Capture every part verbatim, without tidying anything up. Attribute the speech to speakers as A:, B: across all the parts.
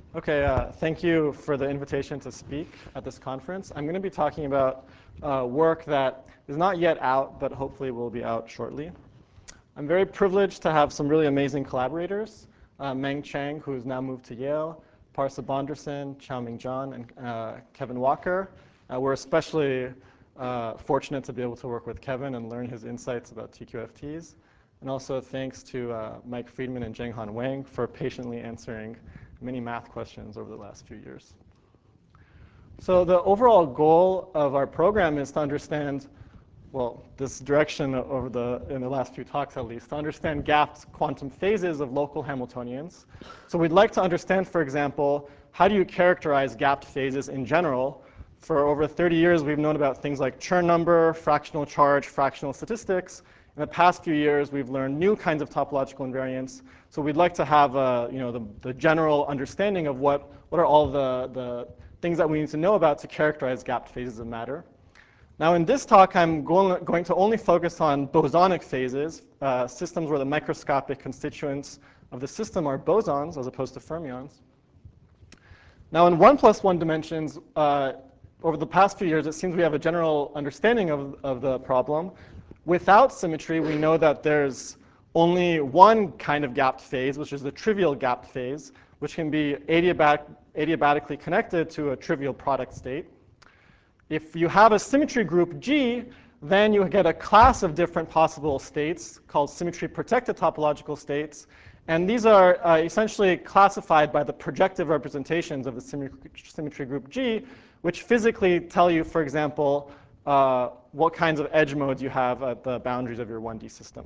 A: Okay, uh, thank you for the invitation to speak at this conference. I'm going to be talking about uh, work that is not yet out, but hopefully will be out shortly. I'm very privileged to have some really amazing collaborators, uh, Meng Chang, who has now moved to Yale, Parsa Bonderson, Xiaoming Zhang, and uh, Kevin Walker. Uh, we're especially uh, fortunate to be able to work with Kevin and learn his insights about T Q F Ts. And also thanks to uh, Mike Friedman and Zhenghan Wang for patiently answering many math questions over the last few years. So the overall goal of our program is to understand, well, this direction over the, in the last few talks at least, to understand gapped quantum phases of local Hamiltonians. So we'd like to understand, for example, how do you characterize gapped phases in general? For over thirty years, we've known about things like Chern number, fractional charge, fractional statistics. In the past few years, we've learned new kinds of topological invariants. So we'd like to have a, you know, the, the general understanding of what, what are all the, the things that we need to know about to characterize gapped phases of matter. Now in this talk, I'm going, going to only focus on bosonic phases, uh, systems where the microscopic constituents of the system are bosons as opposed to fermions. Now in one plus one dimensions, uh, over the past few years, it seems we have a general understanding of, of the problem. Without symmetry, we know that there's only one kind of gapped phase, which is the trivial gapped phase, which can be adiabatic, adiabatically connected to a trivial product state. If you have a symmetry group G, then you get a class of different possible states called symmetry-protected topological states. And these are uh, essentially classified by the projective representations of the symmetry, symmetry group G, which physically tell you, for example, uh, what kinds of edge modes you have at the boundaries of your one D system.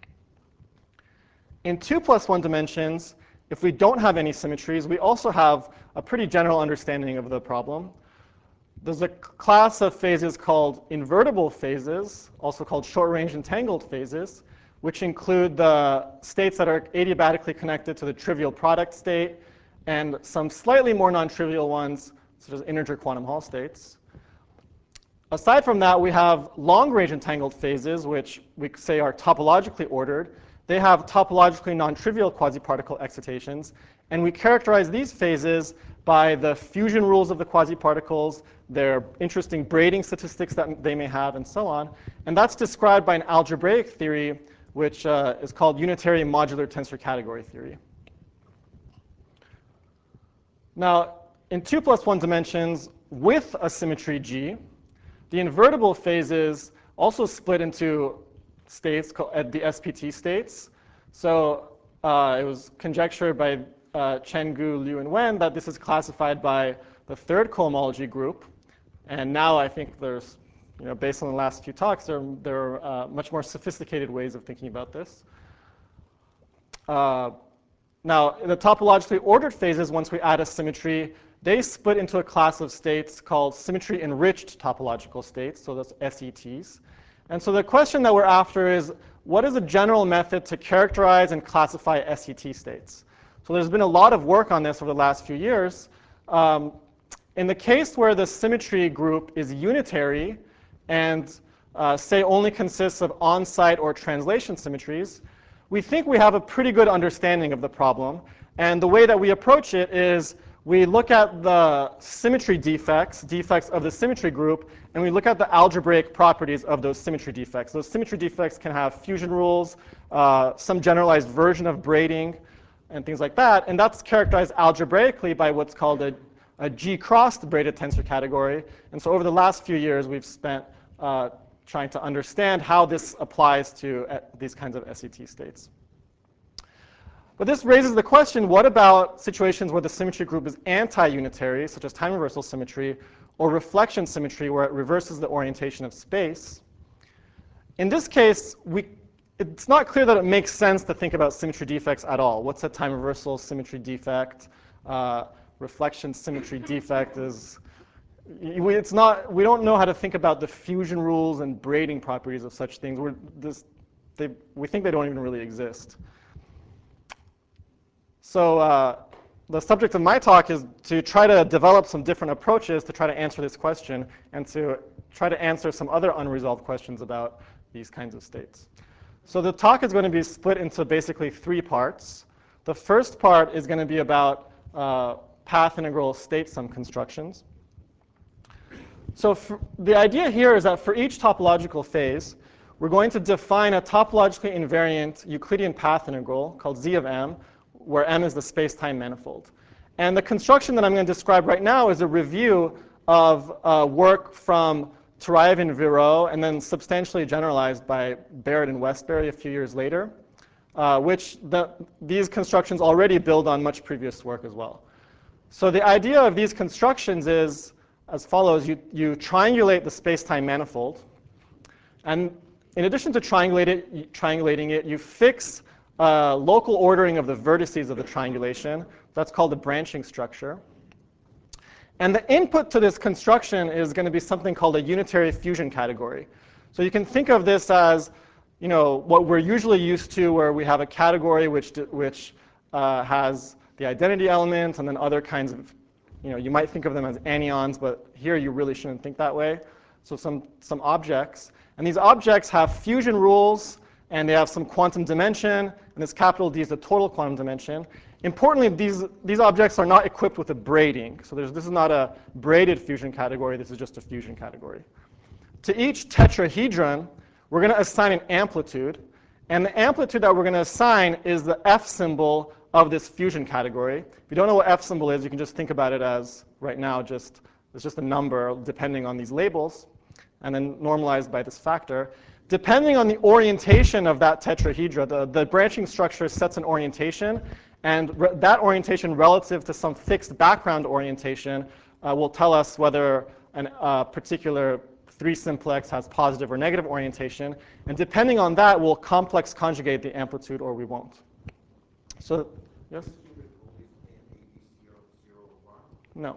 A: In two plus one dimensions, if we don't have any symmetries, we also have a pretty general understanding of the problem. There's a class of phases called invertible phases, also called short-range entangled phases, which include the states that are adiabatically connected to the trivial product state, and some slightly more non-trivial ones, such as integer quantum Hall states. Aside from that, we have long-range entangled phases, which we say are topologically ordered. They have topologically non-trivial quasi-particle excitations, and we characterize these phases by the fusion rules of the quasi-particles, their interesting braiding statistics that they may have, and so on. And that's described by an algebraic theory, which uh, is called unitary modular tensor category theory. Now, in two plus one dimensions with a symmetry G, the invertible phases also split into states called uh, the S P T states. So uh, it was conjectured by uh, Chen, Gu, Liu, and Wen that this is classified by the third cohomology group. And now I think there's, you know, based on the last few talks, there, there are uh, much more sophisticated ways of thinking about this. Uh, now, the topologically ordered phases, once we add a symmetry, they split into a class of states called symmetry-enriched topological states, so that's S E Ts. And so the question that we're after is, what is a general method to characterize and classify S E T states? So there's been a lot of work on this over the last few years. Um, in the case where the symmetry group is unitary and, uh, say, only consists of on-site or translation symmetries, we think we have a pretty good understanding of the problem. And the way that we approach it is we look at the symmetry defects, defects of the symmetry group, and we look at the algebraic properties of those symmetry defects. Those symmetry defects can have fusion rules, uh, some generalized version of braiding, and things like that. And that's characterized algebraically by what's called a, a G-crossed braided tensor category. And so over the last few years, we've spent uh, trying to understand how this applies to uh, these kinds of S E T states. But this raises the question, what about situations where the symmetry group is anti-unitary, such as time reversal symmetry, or reflection symmetry, where it reverses the orientation of space? In this case, we, it's not clear that it makes sense to think about symmetry defects at all. What's a time reversal symmetry defect? Uh, reflection symmetry defect is, it's not, we don't know how to think about the fusion rules and braiding properties of such things. We're this, they, we think they don't even really exist. So uh, the subject of my talk is to try to develop some different approaches to try to answer this question and to try to answer some other unresolved questions about these kinds of states. So the talk is going to be split into basically three parts. The first part is going to be about uh, path integral state sum constructions. So for, the idea here is that for each topological phase, we're going to define a topologically invariant Euclidean path integral called z of m, where m is the space-time manifold. And the construction that I'm going to describe right now is a review of uh, work from Turayev and Viro, and then substantially generalized by Barrett and Westbury a few years later, uh, which the, these constructions already build on much previous work as well. So the idea of these constructions is as follows. You, you triangulate the space-time manifold, and in addition to triangulate it, triangulating it, you fix uh, local ordering of the vertices of the triangulation. That's called the branching structure. And the input to this construction is going to be something called a unitary fusion category. So you can think of this as, you know, what we're usually used to, where we have a category which, which uh, has the identity element and then other kinds of, you know, you might think of them as anyons, but here you really shouldn't think that way. So some, some objects. And these objects have fusion rules, and they have some quantum dimension, and this capital D is the total quantum dimension. Importantly, these, these objects are not equipped with a braiding. So there's, this is not a braided fusion category. This is just a fusion category. To each tetrahedron, we're going to assign an amplitude. And the amplitude that we're going to assign is the F symbol of this fusion category. If you don't know what F symbol is, you can just think about it as, right now, just, it's just a number depending on these labels, and then normalized by this factor. Depending on the orientation of that tetrahedra, the, the branching structure sets an orientation. And that orientation relative to some fixed background orientation uh, will tell us whether a uh, particular three simplex has positive or negative orientation. And depending on that, we'll complex conjugate the amplitude or we won't. So, yes? No.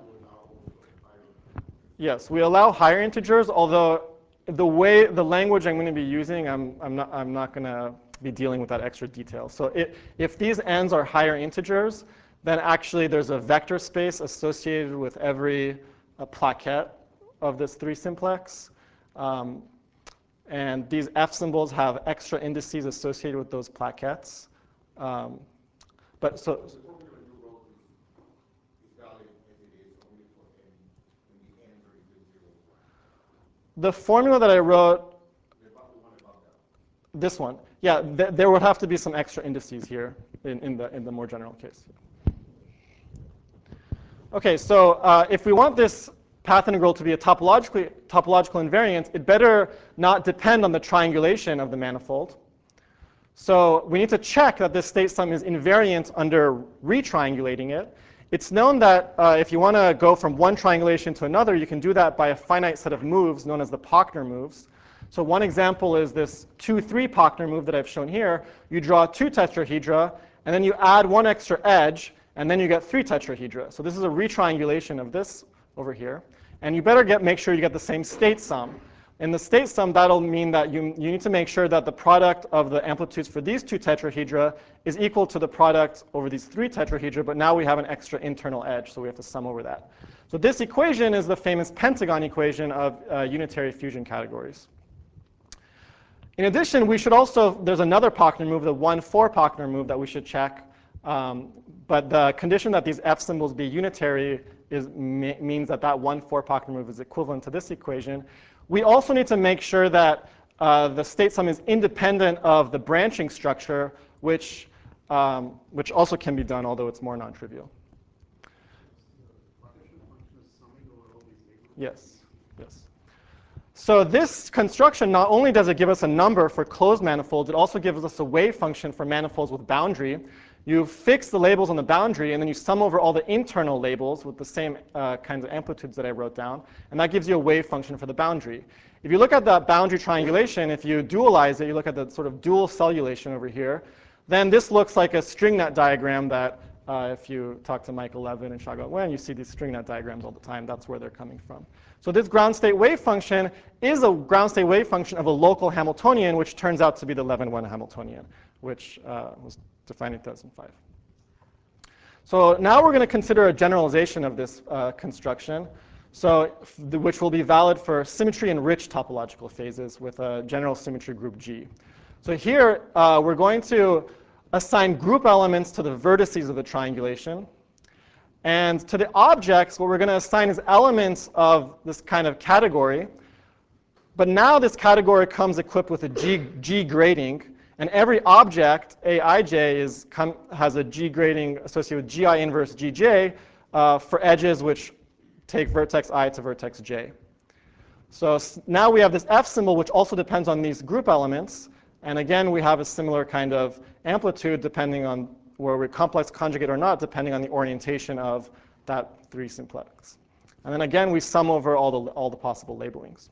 A: Yes, we allow higher integers, although the way, the language I'm going to be using, I'm, I'm not, I'm not going to be dealing with that extra detail. So it, if these n's are higher integers, then actually there's a vector space associated with every uh, plaquette of this three simplex. Um, and these F symbols have extra indices associated with those plaquettes. Um, but so, the formula that I wrote, this one, yeah, th there would have to be some extra indices here in, in, the, in the more general case. Okay, so uh, if we want this path integral to be a topologically, topological invariant, it better not depend on the triangulation of the manifold. So we need to check that this state sum is invariant under retriangulating it. It's known that uh, if you want to go from one triangulation to another, you can do that by a finite set of moves known as the Pochner moves. So one example is this two three Pochner move that I've shown here. You draw two tetrahedra, and then you add one extra edge, and then you get three tetrahedra. So this is a retriangulation of this over here. And you better get, make sure you get the same state sum. In the state sum, that'll mean that you, you need to make sure that the product of the amplitudes for these two tetrahedra is equal to the product over these three tetrahedra, but now we have an extra internal edge, so we have to sum over that. So this equation is the famous pentagon equation of uh, unitary fusion categories. In addition, we should also, there's another Pochner move, the one four Pochner move that we should check. Um, but the condition that these F symbols be unitary is, means that that one four Pochner move is equivalent to this equation. We also need to make sure that uh, the state sum is independent of the branching structure, which, um, which also can be done, although it's more non-trivial. Yes, yes. So this construction, not only does it give us a number for closed manifolds, it also gives us a wave function for manifolds with boundary. You fix the labels on the boundary, and then you sum over all the internal labels with the same uh, kinds of amplitudes that I wrote down, and that gives you a wave function for the boundary. If you look at that boundary triangulation, if you dualize it, you look at the sort of dual cellulation over here, then this looks like a string net diagram that uh, if you talk to Michael Levin and Xiaoguang Wen, you see these string net diagrams all the time. That's where they're coming from. So this ground state wave function is a ground state wave function of a local Hamiltonian, which turns out to be the Levin one Hamiltonian, which uh, was defined in two thousand five. So now we're going to consider a generalization of this uh, construction, so the, which will be valid for symmetry-enriched topological phases with a general symmetry group G. So here uh, we're going to assign group elements to the vertices of the triangulation. And to the objects, what we're going to assign is elements of this kind of category. But now this category comes equipped with a G, G grading. And every object, A I J, is come, has a G grading associated with G I inverse G J uh, for edges which take vertex I to vertex J. So now we have this F symbol, which also depends on these group elements. And again, we have a similar kind of amplitude depending on where we complex conjugate or not, depending on the orientation of that three simplex. And then again, we sum over all the, all the possible labelings.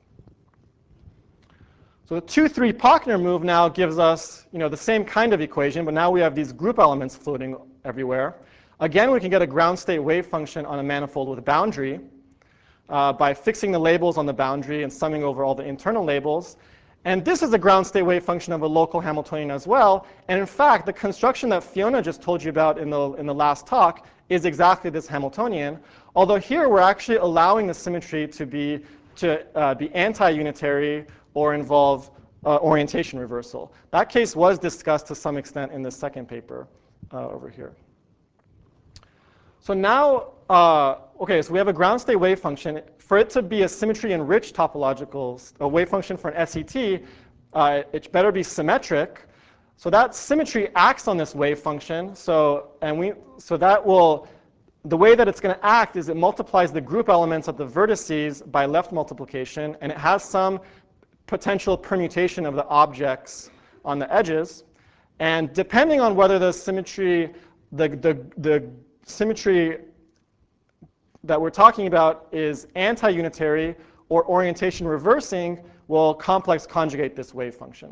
A: So the two three Pochner move now gives us, you know, the same kind of equation, but now we have these group elements floating everywhere. Again, we can get a ground state wave function on a manifold with a boundary uh, by fixing the labels on the boundary and summing over all the internal labels. And this is a ground state wave function of a local Hamiltonian as well. And in fact, the construction that Fiona just told you about in the, in the last talk is exactly this Hamiltonian. Although here we're actually allowing the symmetry to be, to, uh, be anti-unitary or involve uh, orientation reversal. That case was discussed to some extent in the second paper uh, over here. So now, uh, okay, so we have a ground state wave function. For it to be a symmetry-enriched topological a wave function for an S E T, uh, it better be symmetric. So that symmetry acts on this wave function. So and we so that will the way that it's going to act is it multiplies the group elements of the vertices by left multiplication, and it has some potential permutation of the objects on the edges. And depending on whether the symmetry the the the symmetry that we're talking about is anti-unitary or orientation reversing, will complex conjugate this wave function.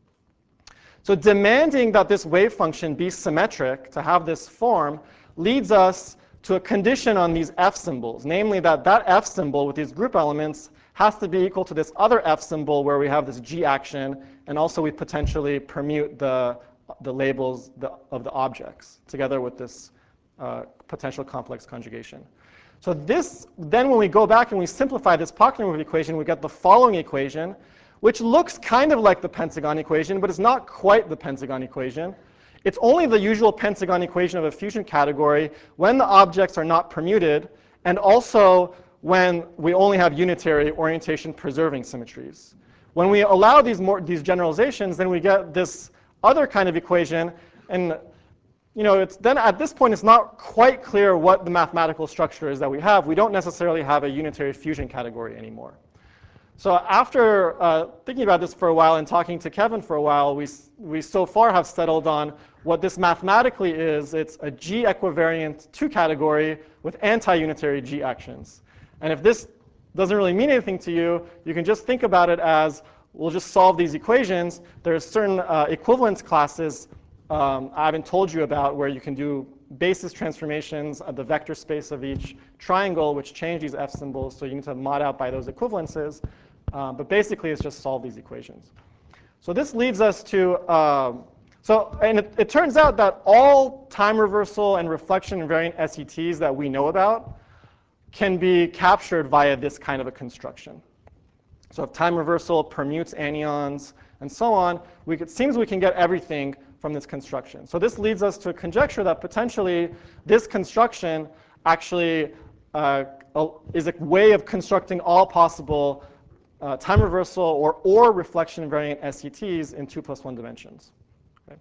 A: So demanding that this wave function be symmetric to have this form leads us to a condition on these F symbols, namely that that F symbol with these group elements has to be equal to this other F symbol where we have this G action, and also we potentially permute the, the labels the, of the objects together with this uh, potential complex conjugation. So this, then when we go back and we simplify this Pochner move equation, we get the following equation, which looks kind of like the pentagon equation, but it's not quite the pentagon equation. It's only the usual pentagon equation of a fusion category when the objects are not permuted, and also when we only have unitary orientation preserving symmetries. When we allow these, more, these generalizations, then we get this other kind of equation, and you know, it's then at this point, it's not quite clear what the mathematical structure is that we have. We don't necessarily have a unitary fusion category anymore. So after uh, thinking about this for a while and talking to Kevin for a while, we, we so far have settled on what this mathematically is. It's a G equivariant two category with anti-unitary G actions. And if this doesn't really mean anything to you, you can just think about it as we'll just solve these equations. There's certain uh, equivalence classes Um, I haven't told you about where you can do basis transformations of the vector space of each triangle, which change these F symbols. So you need to mod out by those equivalences. Um, but basically, it's just solve these equations. So this leads us to, um, so and it, it turns out that all time reversal and reflection invariant S E Ts that we know about can be captured via this kind of a construction. So if time reversal permutes anyons and so on, we could, it seems we can get everything from this construction. So this leads us to a conjecture that potentially this construction actually uh, is a way of constructing all possible uh, time reversal or, or reflection invariant S E Ts in two plus one dimensions. Okay.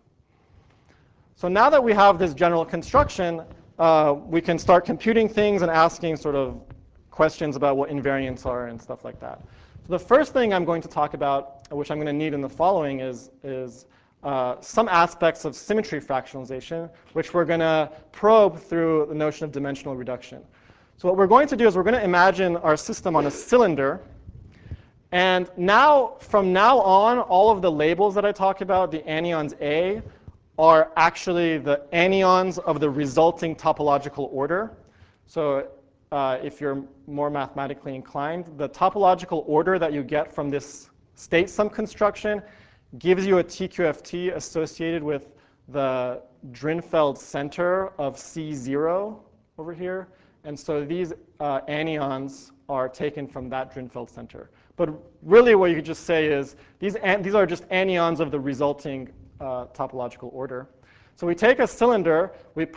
A: So now that we have this general construction, uh, we can start computing things and asking sort of questions about what invariants are and stuff like that. So the first thing I'm going to talk about, which I'm going to need in the following, is, is uh, some aspects of symmetry fractionalization, which we're going to probe through the notion of dimensional reduction. So what we're going to do is we're going to imagine our system on a cylinder. And now, from now on, all of the labels that I talk about, the anyons A, are actually the anyons of the resulting topological order. So uh, if you're more mathematically inclined, the topological order that you get from this state sum construction gives you a T Q F T associated with the Drinfeld center of C zero over here. And so these uh, anyons are taken from that Drinfeld center. But really what you could just say is these, an these are just anyons of the resulting uh, topological order. So we take a cylinder, we put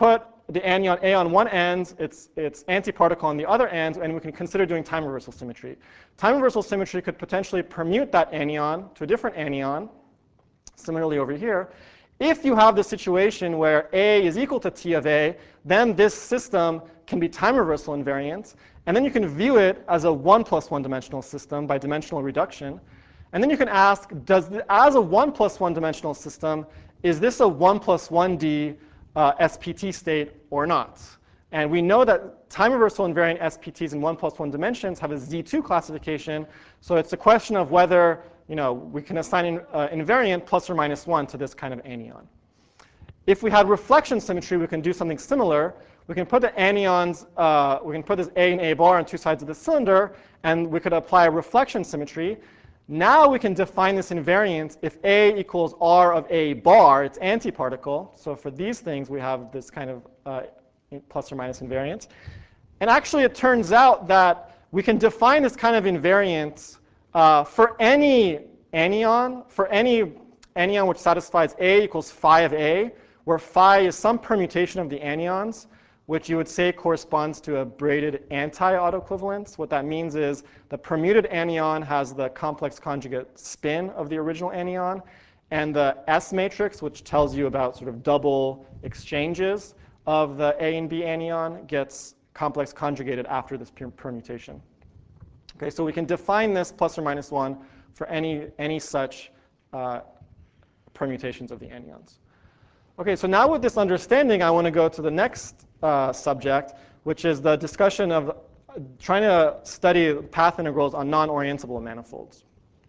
A: the anion A on one end, it's, it's antiparticle on the other end, and we can consider doing time reversal symmetry. Time reversal symmetry could potentially permute that anion to a different anion, similarly over here. If you have the situation where A is equal to T of A, then this system can be time reversal invariant, and then you can view it as a one plus one dimensional system by dimensional reduction. And then you can ask, does the, as a one plus one dimensional system, is this a one plus one D uh, S P T state or not? And we know that time reversal invariant S P Ts in one plus one dimensions have a Z two classification, so it's a question of whether, you know, we can assign an uh, invariant plus or minus one to this kind of anion. If we had reflection symmetry, we can do something similar. We can put the anions, uh, we can put this A and A bar on two sides of the cylinder, and we could apply a reflection symmetry. Now we can define this invariant if A equals R of A bar, it's antiparticle. So for these things, we have this kind of uh, plus or minus invariant. And actually, it turns out that we can define this kind of invariant uh, for any anion, for any anion which satisfies A equals phi of A, where phi is some permutation of the anions, which you would say corresponds to a braided anti-autoequivalence. What that means is the permuted anion has the complex conjugate spin of the original anion, and the S matrix, which tells you about sort of double exchanges of the A and B anion, gets complex conjugated after this permutation. Okay, so we can define this plus or minus one for any, any such uh, permutations of the anions. Okay, so now with this understanding, I want to go to the next uh, subject, which is the discussion of trying to study path integrals on non-orientable manifolds.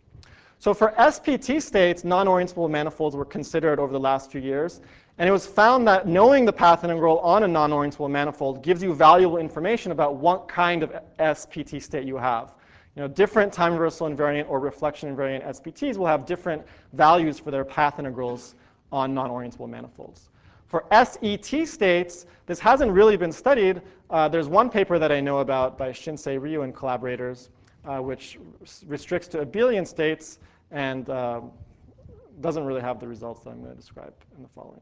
A: So for S P T states, non-orientable manifolds were considered over the last few years, and it was found that knowing the path integral on a non-orientable manifold gives you valuable information about what kind of S P T state you have. You know, different time reversal invariant or reflection invariant S P Ts will have different values for their path integrals on non-orientable manifolds. For S E T states, this hasn't really been studied. Uh, there's one paper that I know about by Shinsei Ryu and collaborators, uh, which restricts to abelian states and uh, doesn't really have the results that I'm going to describe in the following.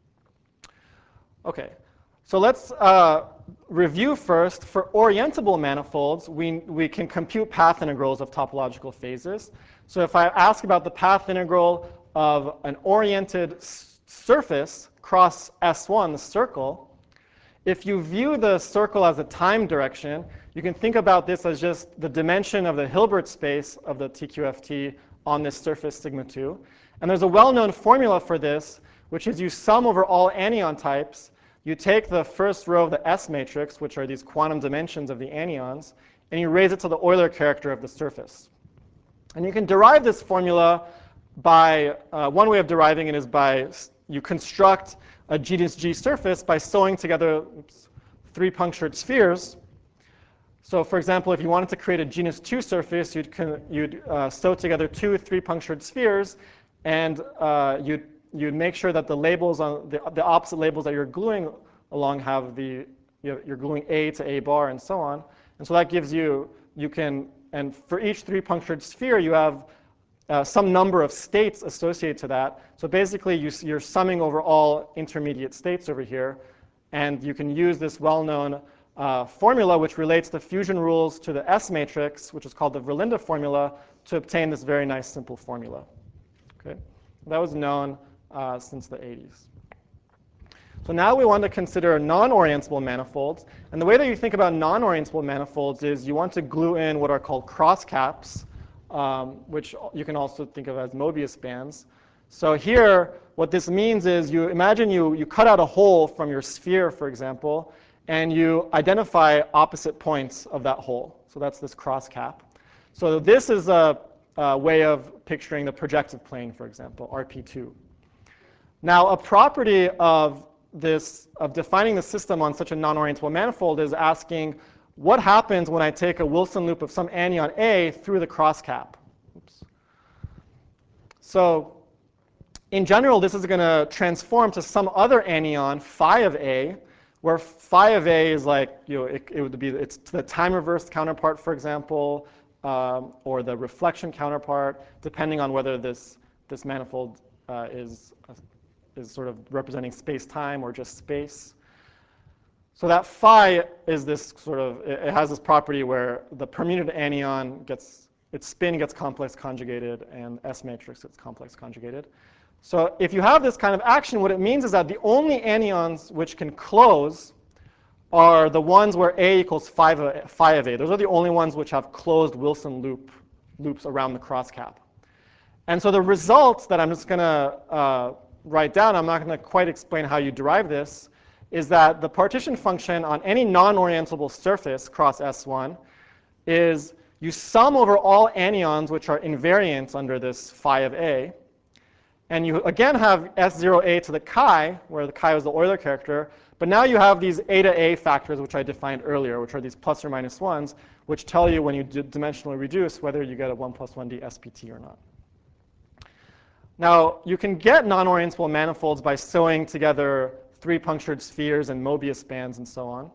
A: Okay, so let's uh, review first. For orientable manifolds, we, we can compute path integrals of topological phases. So if I ask about the path integral of an oriented surface cross S one, the circle, if you view the circle as a time direction, you can think about this as just the dimension of the Hilbert space of the T Q F T on this surface sigma two. And there's a well-known formula for this, which is you sum over all anion types. You take the first row of the S matrix, which are these quantum dimensions of the anions, and you raise it to the Euler character of the surface. And you can derive this formula by, uh, one way of deriving it is by, you construct a genus G surface by sewing together oops, three punctured spheres. So for example, if you wanted to create a genus two surface, you'd, con you'd uh, sew together two three punctured spheres, and uh, you'd, you'd make sure that the labels on the, the opposite labels that you're gluing along have the, you know, you're gluing A to A bar and so on. And so that gives you, you can, and for each three punctured sphere, you have Uh, some number of states associated to that. So basically, you, you're summing over all intermediate states over here. And you can use this well-known uh, formula, which relates the fusion rules to the S matrix, which is called the Verlinde formula, to obtain this very nice simple formula. Okay? That was known uh, since the eighties. So now we want to consider non-orientable manifolds. And the way that you think about non-orientable manifolds is you want to glue in what are called crosscaps, Um, which you can also think of as Mobius bands. So here, what this means is you imagine you, you cut out a hole from your sphere, for example, and you identify opposite points of that hole. So that's this cross cap. So this is a, a way of picturing the projective plane, for example, R P two. Now, a property of this, of defining the system on such a non-orientable manifold is asking, what happens when I take a Wilson loop of some anion A through the cross cap? Oops. So in general, this is going to transform to some other anion, phi of A, where phi of A is like, you know, it, it would be, it's the time reversed counterpart, for example, um, or the reflection counterpart, depending on whether this, this manifold uh, is, uh, is sort of representing space-time or just space. So that phi is this sort of, it has this property where the permuted anion gets, its spin gets complex conjugated and S matrix gets complex conjugated. So if you have this kind of action, what it means is that the only anions which can close are the ones where A equals phi of, phi of A. Those are the only ones which have closed Wilson loop, loops around the crosscap. And so the results that I'm just going to uh, write down, I'm not going to quite explain how you derive this, is that the partition function on any non-orientable surface cross S one is you sum over all anions which are invariant under this phi of A. And you again have S zero A to the chi, where the chi was the Euler character. But now you have these A to A factors, which I defined earlier, which are these plus or minus ones, which tell you when you dimensionally reduce whether you get a one plus one D S P T or not. Now, you can get non-orientable manifolds by sewing together three punctured spheres and Mobius bands and so on.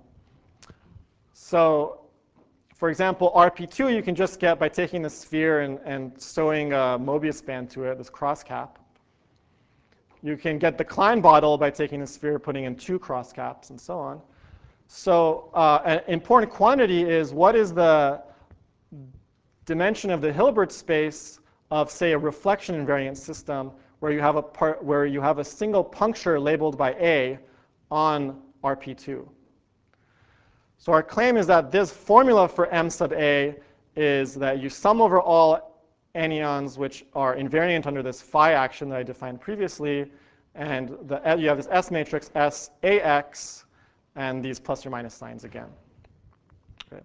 A: So, for example, R P two you can just get by taking the sphere and, and sewing a Mobius band to it, this cross cap. You can get the Klein bottle by taking the sphere, putting in two cross caps, and so on. So uh, an important quantity is what is the dimension of the Hilbert space of, say, a reflection invariant system where you have a part where you have a single puncture labeled by A on R P two. So our claim is that this formula for M sub A is that you sum over all anions which are invariant under this phi action that I defined previously, and the, you have this S matrix S A X and these plus or minus signs again. Okay.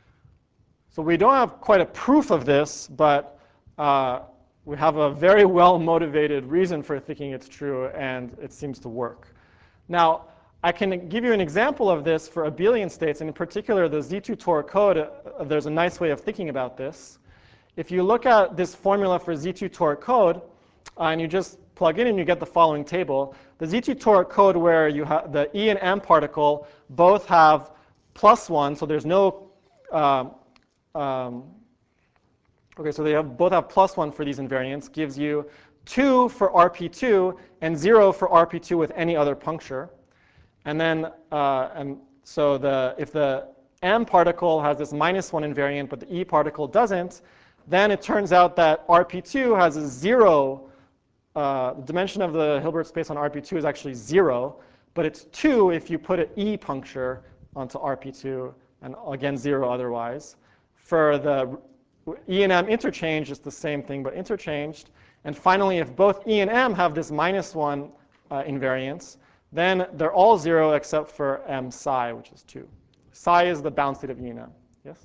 A: So we don't have quite a proof of this, but uh, we have a very well-motivated reason for thinking it's true, and it seems to work. Now, I can give you an example of this for abelian states, and in particular the Z two toric code. Uh, there's a nice way of thinking about this. If you look at this formula for Z two toric code, uh, and you just plug in and you get the following table, the Z two toric code where you have the E and M particle both have plus one, so there's no, um, um, okay, so they have both have plus one for these invariants, gives you two for R P two and zero for R P two with any other puncture. And then, uh, and so the, if the M particle has this minus one invariant, but the E particle doesn't, then it turns out that R P two has a zero, uh, the dimension of the Hilbert space on R P two is actually zero, but it's two if you put an E puncture onto R P two, and again, zero otherwise. For the E and M interchange, it's the same thing, but interchanged. And finally, if both E and M have this minus one uh, invariance, then they're all zero except for M psi, which is two. Psi is the bound state of E and M. Yes?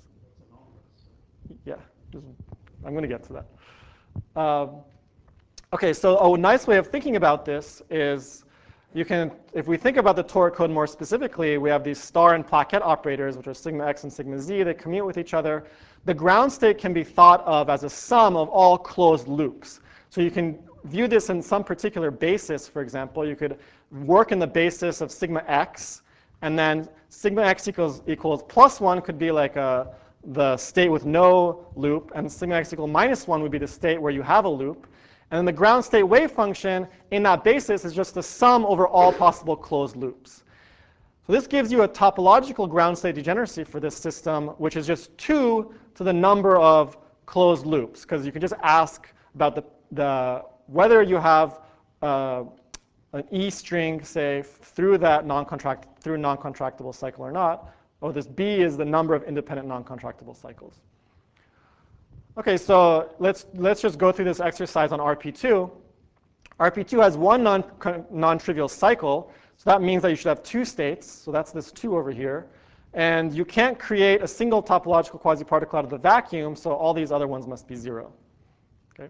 A: Yeah, just, I'm going to get to that. Um, okay, so a nice way of thinking about this is you can, if we think about the toric code more specifically, we have these star and plaquette operators, which are sigma x and sigma z. They commute with each other. The ground state can be thought of as a sum of all closed loops. So you can view this in some particular basis. For example, you could work in the basis of sigma x, and then sigma x equals equals plus one could be like a, the state with no loop, and sigma x equal minus one would be the state where you have a loop. And then the ground state wave function in that basis is just the sum over all possible closed loops. So this gives you a topological ground state degeneracy for this system, which is just two to the number of closed loops, because you can just ask about the, the whether you have uh, an E string, say, through that non-contract through non-contractible cycle or not. Or this B is the number of independent non-contractible cycles. Okay, so let's let's just go through this exercise on R P two. R P two has one non, non-trivial cycle, so that means that you should have two states. So that's this two over here. And you can't create a single topological quasi-particle out of the vacuum, so all these other ones must be zero. Okay.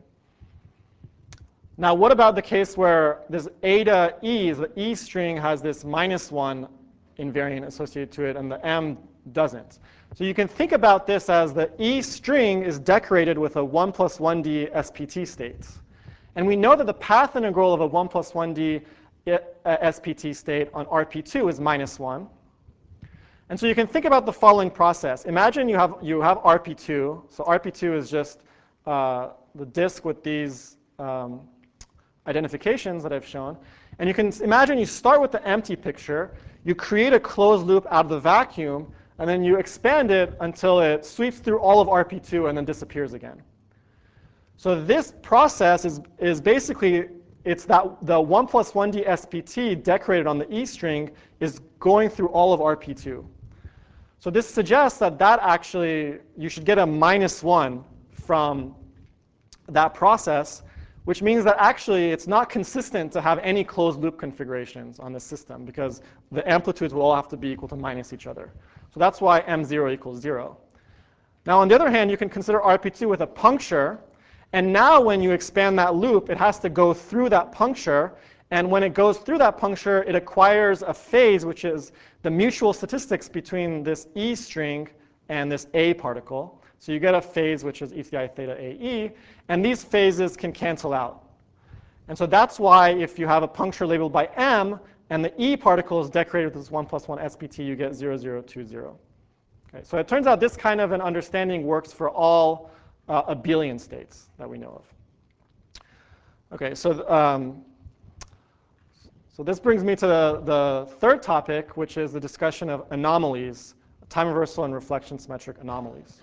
A: Now, what about the case where this A to E, the E string has this minus one invariant associated to it, and the M doesn't? So you can think about this as the E string is decorated with a one plus one D S P T state. And we know that the path integral of a one plus one D S P T state on R P two is minus one. And so you can think about the following process. Imagine you have, you have R P two. So R P two is just uh, the disk with these um, identifications that I've shown. And you can imagine you start with the empty picture. you create a closed loop out of the vacuum, and then you expand it until it sweeps through all of R P two and then disappears again. So this process is, is basically, it's that the one plus one D S P T decorated on the E string is going through all of R P two. So this suggests that that actually, you should get a minus one from that process, which means that actually it's not consistent to have any closed loop configurations on the system, because the amplitudes will all have to be equal to minus each other. So that's why M zero equals zero. Now, on the other hand, you can consider R P two with a puncture. And now when you expand that loop, it has to go through that puncture. And when it goes through that puncture, it acquires a phase, which is the mutual statistics between this E string and this A particle. So you get a phase, which is E T I theta A E. And these phases can cancel out. And so that's why if you have a puncture labeled by M, and the E particle is decorated with this one plus one S P T, you get zero, zero, two, zero. Okay, so it turns out this kind of an understanding works for all uh, abelian states that we know of. Okay, so, um, so this brings me to the, the third topic, which is the discussion of anomalies, time reversal and reflection symmetric anomalies.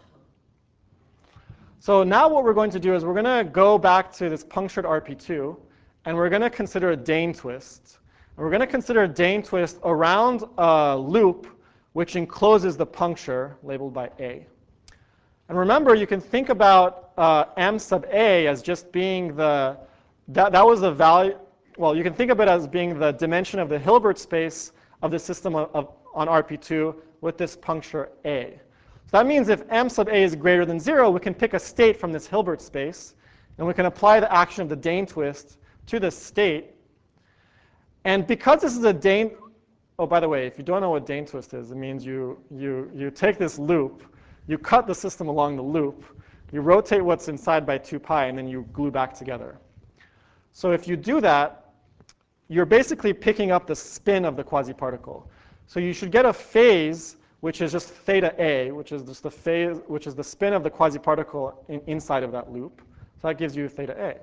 A: So now what we're going to do is we're going to go back to this punctured R P two, and we're going to consider a Dehn twist. And we're going to consider a Dehn twist around a loop which encloses the puncture labeled by A. And remember, you can think about uh, M sub A as just being the, that, that was the value, well, you can think of it as being the dimension of the Hilbert space of the system of, of, on R P two with this puncture A. So that means if M sub A is greater than zero, we can pick a state from this Hilbert space, and we can apply the action of the Dehn twist to this state. And because this is a Dehn, oh, by the way, if you don't know what Dehn twist is, it means you, you, you take this loop, you cut the system along the loop, you rotate what's inside by two pi, and then you glue back together. So if you do that, you're basically picking up the spin of the quasi-particle. So you should get a phase which is just theta A, which is just the phase, which is the spin of the quasi-particle in, inside of that loop. So that gives you theta A.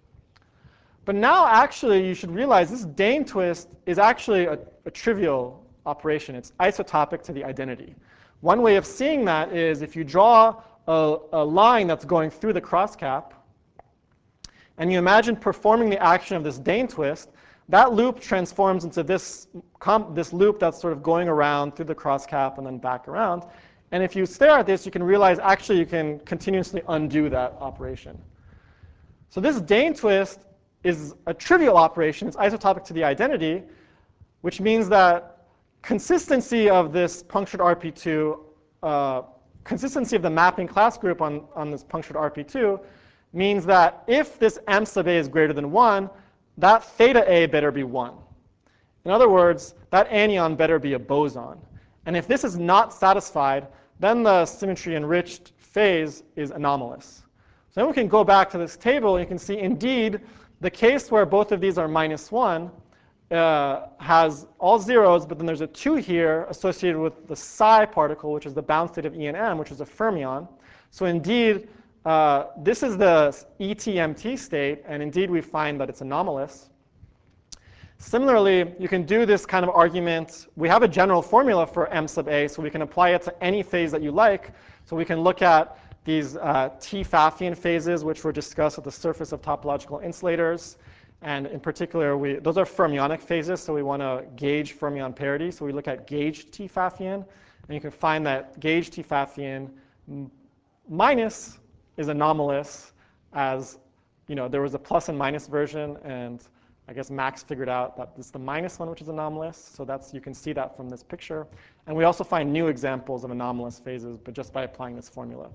A: But now, actually, you should realize this Dehn twist is actually a, a trivial operation. It's isotopic to the identity. One way of seeing that is if you draw a, a line that's going through the crosscap, and you imagine performing the action of this Dehn twist, that loop transforms into this, this loop that's sort of going around through the crosscap and then back around. And if you stare at this, you can realize actually you can continuously undo that operation. So this Dehn twist is a trivial operation. It's isotopic to the identity, which means that consistency of this punctured R P two, uh, consistency of the mapping class group on, on this punctured R P two means that if this M sub A is greater than one, that theta A better be one. In other words, that anion better be a boson. And if this is not satisfied, then the symmetry-enriched phase is anomalous. So then we can go back to this table, and you can see, indeed, the case where both of these are minus one uh, has all zeros, but then there's a two here associated with the psi particle, which is the bound state of E and M, which is a fermion. So indeed, uh, this is the E T M T state, and indeed we find that it's anomalous. Similarly, you can do this kind of argument. We have a general formula for M sub A, so we can apply it to any phase that you like. So we can look at these uh, T-Pfaffian phases, which were discussed at the surface of topological insulators. And in particular, we, those are fermionic phases, so we want to gauge fermion parity. So we look at gauge T-Pfaffian, and you can find that gauge T-Pfaffian minus is anomalous, as you know, there was a plus and minus version, and I guess Max figured out that this is the minus one, which is anomalous. So that's, you can see that from this picture. And we also find new examples of anomalous phases, but just by applying this formula.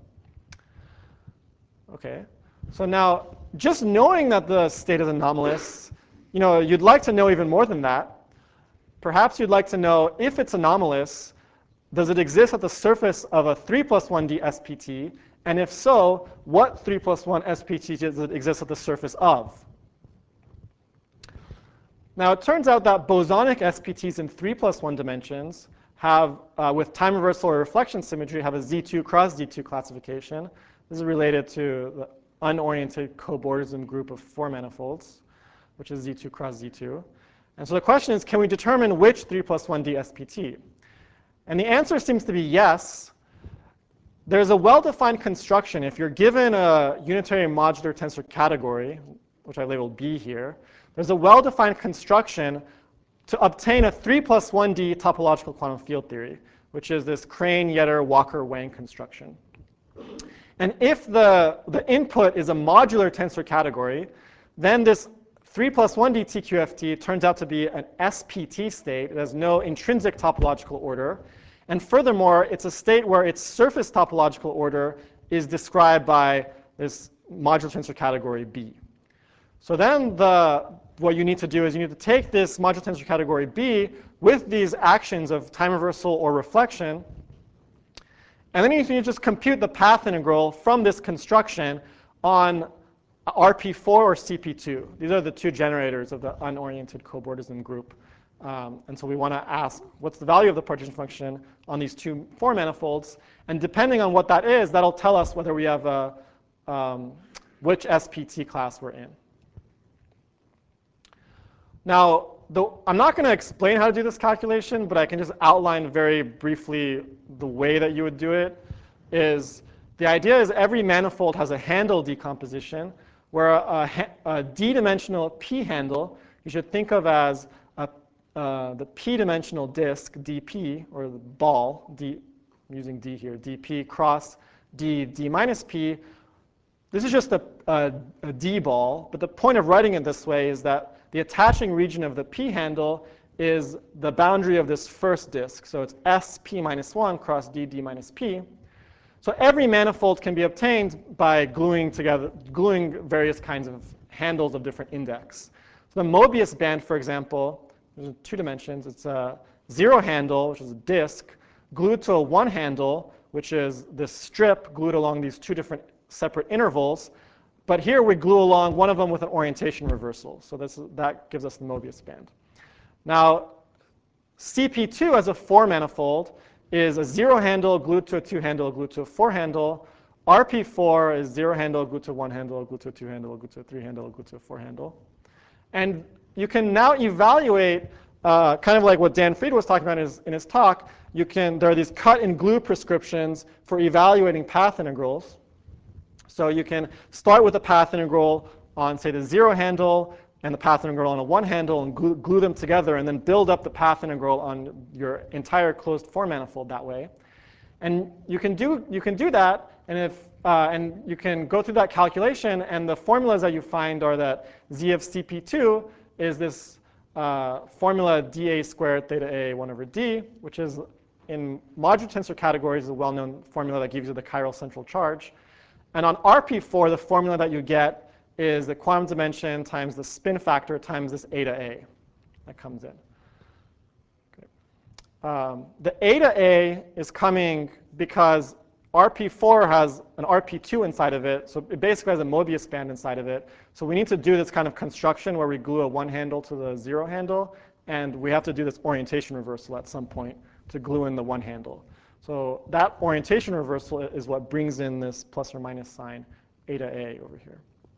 A: Okay, so now just knowing that the state is anomalous, you know, you'd like to know even more than that. Perhaps you'd like to know, if it's anomalous, does it exist at the surface of a three plus one D S P T? And if so, what three plus one S P T does it exist at the surface of? Now, it turns out that bosonic S P Ts in three plus one dimensions have, uh, with time reversal or reflection symmetry, have a Z two cross Z two classification. This is related to the unoriented cobordism group of four manifolds, which is Z two cross Z two. And so the question is, can we determine which three plus one D S P T? And the answer seems to be yes. There's a well-defined construction. If you're given a unitary modular tensor category, which I labeled B here, there's a well-defined construction to obtain a three plus one D topological quantum field theory, which is this Crane, Yetter, Walker, Wang construction. And if the, the input is a modular tensor category, then this three plus one D T Q F T turns out to be an S P T state. It has no intrinsic topological order. And furthermore, it's a state where its surface topological order is described by this modular tensor category B. So then the, what you need to do is you need to take this modular tensor category B with these actions of time reversal or reflection, and then you need to just compute the path integral from this construction on R P four or C P two. These are the two generators of the unoriented cobordism group. Um, and so we want to ask, what's the value of the partition function on these two four manifolds? And depending on what that is, that'll tell us whether we have a, um, which S P T class we're in. Now, the, I'm not going to explain how to do this calculation, but I can just outline very briefly the way that you would do it. Is the idea is every manifold has a handle decomposition, where a, a, a d-dimensional p handle you should think of as a, uh, the p-dimensional disk, dp, or the ball, d, I'm using d here, dp cross d, d minus p. This is just a, a, a d ball, but the point of writing it this way is that the attaching region of the p handle is the boundary of this first disk. So it's S p minus one cross d, d minus p. So every manifold can be obtained by gluing together, gluing various kinds of handles of different index. So the Mobius band, for example, there's two dimensions. It's a zero handle, which is a disk, glued to a one handle, which is this strip glued along these two different separate intervals. But here we glue along one of them with an orientation reversal. So this, that gives us the Mobius band. Now, C P two as a four manifold is a zero handle glued to a two handle glued to a four handle. R P four is zero handle glued to one handle glued to a two handle glued to a three handle glued to a four handle. And you can now evaluate, uh, kind of like what Dan Fried was talking about in his, in his talk. You can, there are these cut and glue prescriptions for evaluating path integrals. So you can start with a path integral on, say, the zero handle and the path integral on a one handle and glue, glue them together, and then build up the path integral on your entire closed four manifold that way. And you can do, you can do that, and, if, uh, and you can go through that calculation, and the formulas that you find are that Z of C P two is this uh, formula dA squared theta A one over D, which is in modular tensor categories a well-known formula that gives you the chiral central charge. And on R P four, the formula that you get is the quantum dimension times the spin factor times this eta A that comes in. Okay. Um, the eta A is coming because R P four has an R P two inside of it, so it basically has a Mobius band inside of it. So we need to do this kind of construction where we glue a one handle to the zero handle, and we have to do this orientation reversal at some point to glue in the one handle. So that orientation reversal is what brings in this plus or minus sign eta A over here.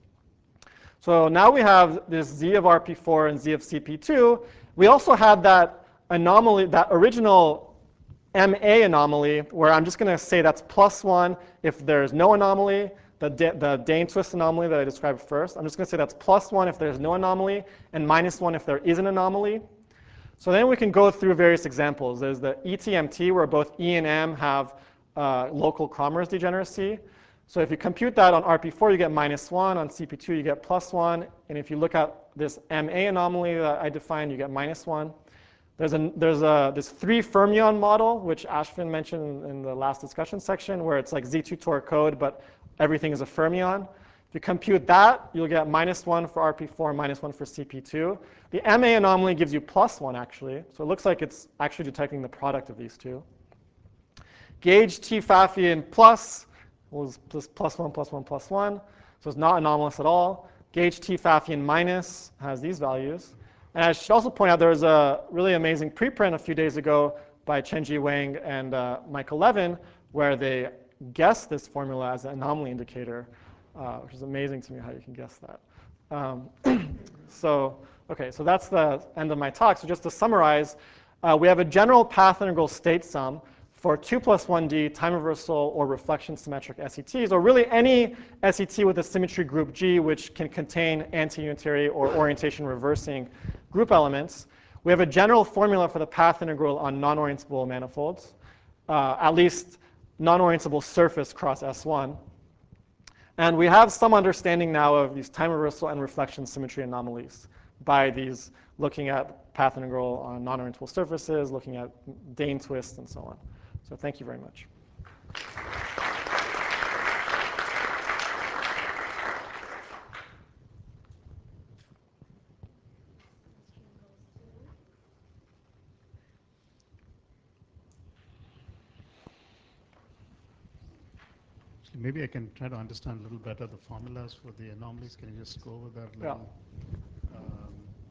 A: So now we have this Z of R P four and Z of C P two. We also had that anomaly, that original M A anomaly, where I'm just going to say that's plus one if there's no anomaly, the, the Dane-Twist anomaly that I described first. I'm just going to say that's plus one if there's no anomaly, and minus one if there is an anomaly. So then we can go through various examples. There's the E T M T, where both E and M have uh, local Kramers degeneracy. So if you compute that on R P four, you get minus one. On C P two, you get plus one. And if you look at this M A anomaly that I defined, you get minus one. There's, a, there's a, this three fermion model, which Ashvin mentioned in the last discussion section, where it's like Z two Tor code, but everything is a fermion. If you compute that, you'll get minus one for R P four, minus one for C P two. The M A anomaly gives you plus one, actually. So it looks like it's actually detecting the product of these two. Gauge T Pfaffian plus was plus, plus one, plus one, plus one. So it's not anomalous at all. Gauge T Pfaffian minus has these values. And I should also point out there was a really amazing preprint a few days ago by Chenji Wang and uh, Michael Levin, where they guessed this formula as an anomaly indicator, uh, which is amazing to me how you can guess that. Um, so Okay, so that's the end of my talk. So just to summarize, uh, we have a general path integral state sum for two plus one D time reversal or reflection symmetric S E Ts, or really any S E T with a symmetry group G which can contain anti-unitary or orientation reversing group elements. We have a general formula for the path integral on non-orientable manifolds, uh, at least non-orientable surface cross S one. And we have some understanding now of these time reversal and reflection symmetry anomalies by these looking at path integral on non-orientable surfaces, looking at Dane twists, and so on. So thank you very much.
B: Maybe I can try to understand a little better the formulas for the anomalies. Can you just go over that a little? Yeah. Um,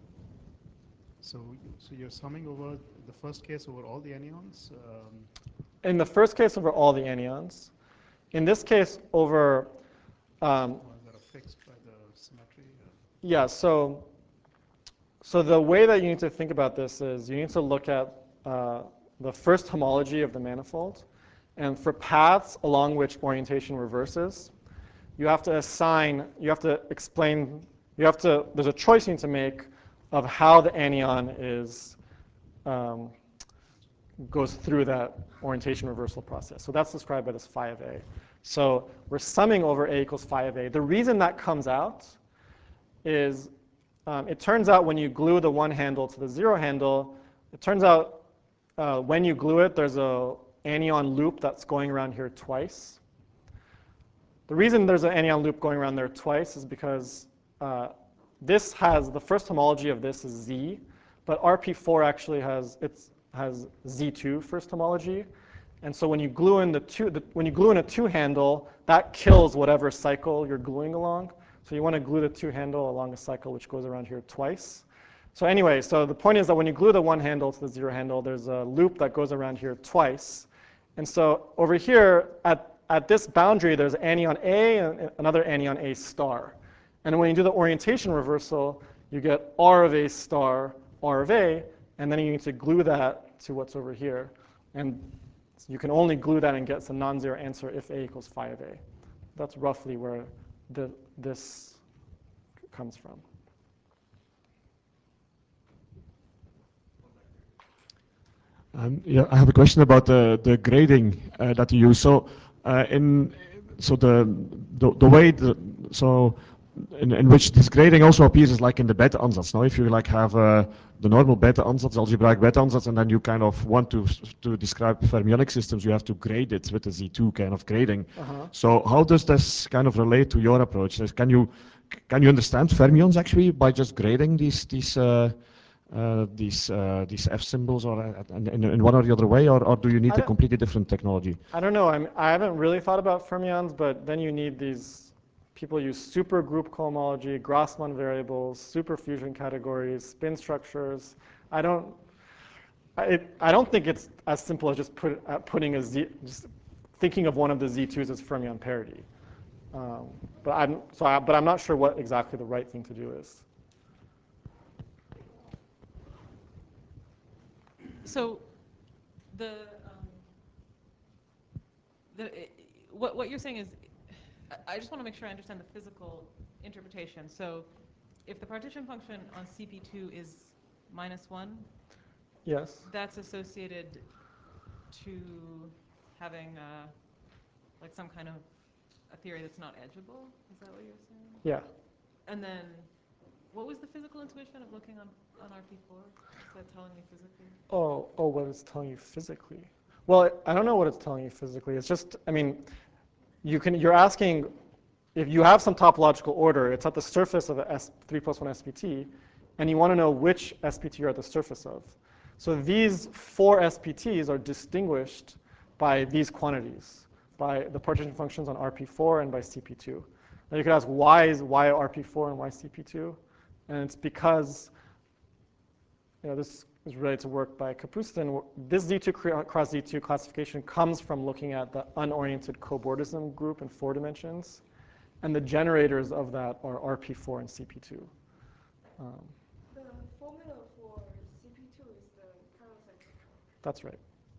B: so, so you're summing over the first case over all the anyons? Um,
A: In the first case, over all the anyons. In this case, over... Um,
B: that are fixed by the symmetry? Or?
A: Yeah, so, so the way that you need to think about this is you need to look at uh, the first homology of the manifold. And for paths along which orientation reverses, you have to assign, you have to explain, you have to, there's a choice you need to make of how the anion is, um, goes through that orientation reversal process. So that's described by this phi of A. So we're summing over A equals phi of A. The reason that comes out is um, it turns out when you glue the one handle to the zero handle, it turns out uh, when you glue it, there's a anion loop that's going around here twice. The reason there's an anion loop going around there twice is because uh, this has, the first homology of this is Z, but R P four actually has, it's, has Z two first homology. And so when you glue in the two, the, when you glue in a two handle, that kills whatever cycle you're gluing along. So you want to glue the two handle along a cycle which goes around here twice. So anyway, so the point is that when you glue the one handle to the zero handle, there's a loop that goes around here twice. And so over here, at, at this boundary, there's anion A and another anion A star. And when you do the orientation reversal, you get R of A star, R of A, and then you need to glue that to what's over here. And you can only glue that and get a non-zero answer if A equals phi of A. That's roughly where the, this comes from.
C: Um, yeah, I have a question about the, the grading uh, that you use. So, uh, in so the the, the way the, so in, in which this grading also appears is like in the beta ansatz. Now, if you like have uh, the normal beta ansatz, algebraic beta ansatz, and then you kind of want to to describe fermionic systems, you have to grade it with the Z two kind of grading.
A: Uh-huh.
C: So, how does this kind of relate to your approach? Can you can you understand fermions actually by just grading these these uh, Uh, these uh, these F symbols, or uh, in, in one or the other way, or, or do you need a completely different technology?
A: I don't know. I'm, I haven't really thought about fermions, but then you need these, people use supergroup cohomology, Grassmann variables, superfusion categories, spin structures. I don't, I, I don't think it's as simple as just put, uh, putting a Z, just thinking of one of the Z twos as fermion parity. Um, but I'm so, I, but I'm not sure what exactly the right thing to do is.
D: So, the um, the it, what what you're saying is, I just want to make sure I understand the physical interpretation. So, if the partition function on C P two is minus one,
A: yes,
D: that's associated to having uh, like some kind of a theory that's not edgeable. Is that what you're saying?
A: Yeah.
D: And then, what was the physical intuition of looking on on R P four? What's that telling me physically?
A: Oh, oh, what it's telling you physically? Well, I don't know what it's telling you physically. It's just, I mean, you can. You're asking if you have some topological order. It's at the surface of a S, three plus one S P T, and you want to know which S P T you're at the surface of. So these four S P Ts are distinguished by these quantities, by the partition functions on R P four and by C P two. Now you could ask why is why R P four and why C P two, and it's because, you know, this is related to work by Kapustin. This Z two cross Z two classification comes from looking at the unoriented cobordism group in four dimensions. And the generators of that are R P four and C P two. Um,
D: The
E: formula for C P two is the kernel cycle.
A: That's right.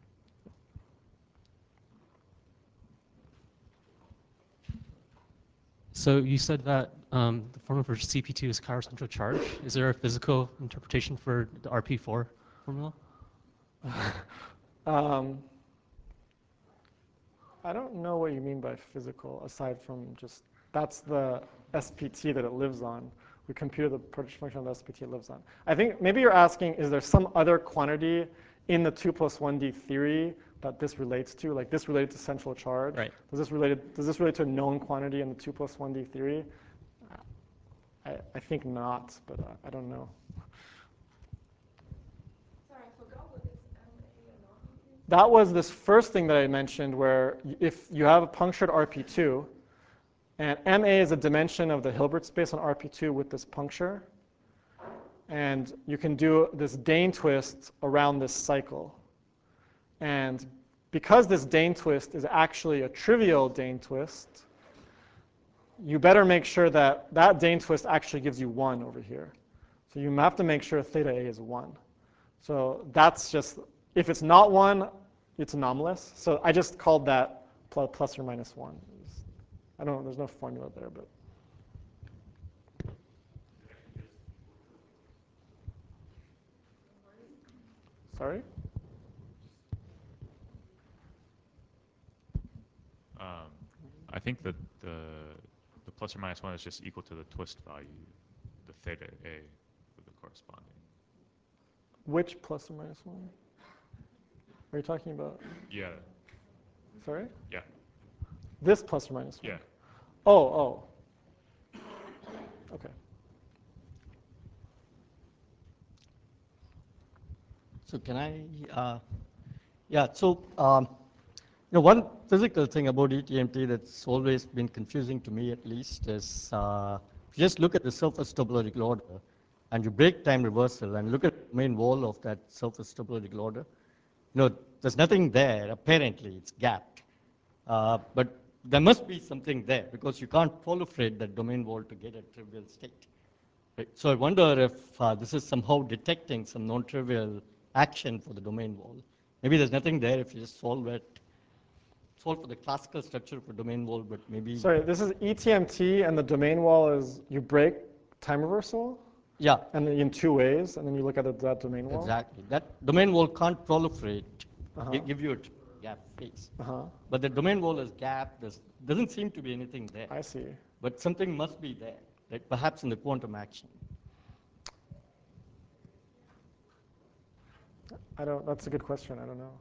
F: So you said that um, the formula for C P two is chiral central charge. Is there a physical interpretation for the R P four formula?
A: um, I don't know what you mean by physical, aside from just, that's the S P T that it lives on. We computed the partition function of the S P T it lives on. I think maybe you're asking, is there some other quantity in the two plus one D theory that this relates to? Like this related to central charge?
F: Right.
A: Does this, related, does this relate to a known quantity in the two plus one D theory? I, I think not, but I, I don't know.
E: Sorry, I forgot what this M A and R P is.
A: That was this first thing that I mentioned where if you have a punctured R P two, and M A is a dimension of the Hilbert space on R P two with this puncture, and you can do this Dane twist around this cycle. And because this Dane twist is actually a trivial Dane twist, you better make sure that that Dane twist actually gives you one over here. So you have to make sure theta A is one. So that's just, if it's not one, it's anomalous. So I just called that plus, plus or minus one. I don't know, there's no formula there, but. Sorry?
G: Um, I think that the the plus or minus one is just equal to the twist value, the theta A for the corresponding.
A: Which plus or minus one? Are you talking about?
G: Yeah.
A: Sorry?
G: Yeah.
A: This plus or minus one?
G: Yeah.
A: Oh, oh. Okay.
H: So can I, uh, yeah, so, um, you know, one physical thing about E T M T that's always been confusing to me at least is, uh, if you just look at the surface topological order and you break time reversal and look at the main wall of that surface topological order, you know, there's nothing there, apparently, it's gapped. Uh, but there must be something there because you can't proliferate that domain wall to get a trivial state. Right? So I wonder if uh, this is somehow detecting some non-trivial action for the domain wall. Maybe there's nothing there if you just solve it, solve for the classical structure for domain wall, but maybe.
A: Sorry, this is E T M T and the domain wall is you break time reversal?
H: Yeah.
A: And then in two ways, and then you look at the, that domain wall?
H: Exactly. That domain wall can't proliferate,
A: Uh-huh.
H: give, give you a gap phase.
A: Uh-huh.
H: But the domain wall is gapped. There doesn't seem to be anything there.
A: I see.
H: But something must be there, right? Perhaps in the quantum action.
A: I don't, that's a good question. I don't know.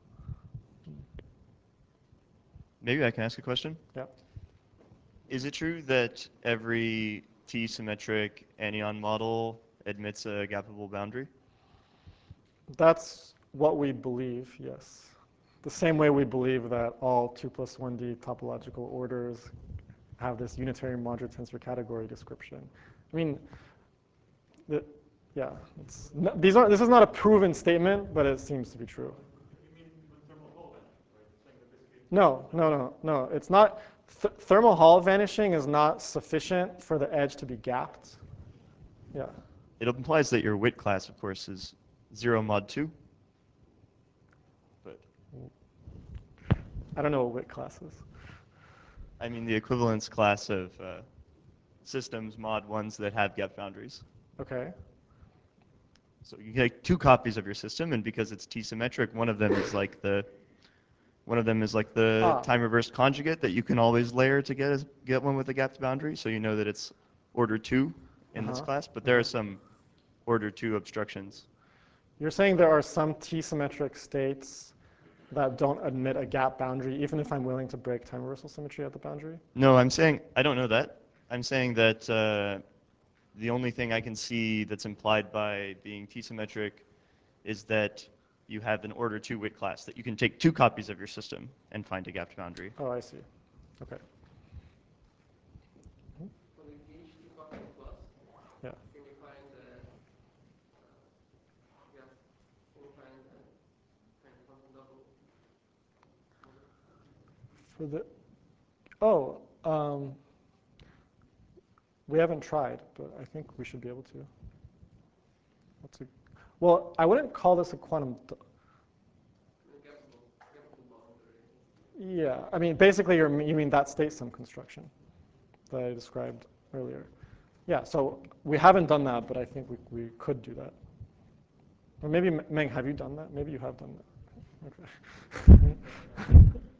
I: Maybe I can ask a question?
A: Yeah.
I: Is it true that every T-symmetric anion model admits a gappable boundary?
A: That's what we believe, yes. The same way we believe that all two plus one D topological orders have this unitary modular tensor category description. I mean, the, yeah, it's, these are, this is not a proven statement, but it seems to be true. No, no, no, no. It's not. Th thermal Hall vanishing is not sufficient for the edge to be gapped. Yeah.
I: It implies that your Witt class, of course, is zero mod two. But
A: I don't know what Witt class is.
I: I mean the equivalence class of uh, systems mod ones that have gap boundaries.
A: Okay.
I: So you get two copies of your system, and because it's T-symmetric, one of them is like the one of them is like the
A: Ah.
I: time reversed conjugate that you can always layer to get a, get one with a gapped boundary. So you know that it's order two in
A: Uh-huh.
I: this class, but there are some order two obstructions.
A: You're saying there are some T-symmetric states that don't admit a gap boundary, even if I'm willing to break time reversal symmetry at the boundary?
I: No, I'm saying I don't know that. I'm saying that uh, the only thing I can see that's implied by being T-symmetric is that you have an order two Witt class, that you can take two copies of your system and find a gapped boundary.
A: Oh, I see. Okay.
J: For the gauge two copy plus,
A: Yeah.
J: can you find the uh, yeah, can you find the kind of quantum double?
A: For the oh, um, we haven't tried, but I think we should be able to. What's a, well, I wouldn't call this a quantum. Yeah, I mean, basically, you're, you mean that state sum construction that I described earlier. Yeah, so we haven't done that, but I think we, we could do that. Or maybe, Meng, have you done that? Maybe you have done that. Okay.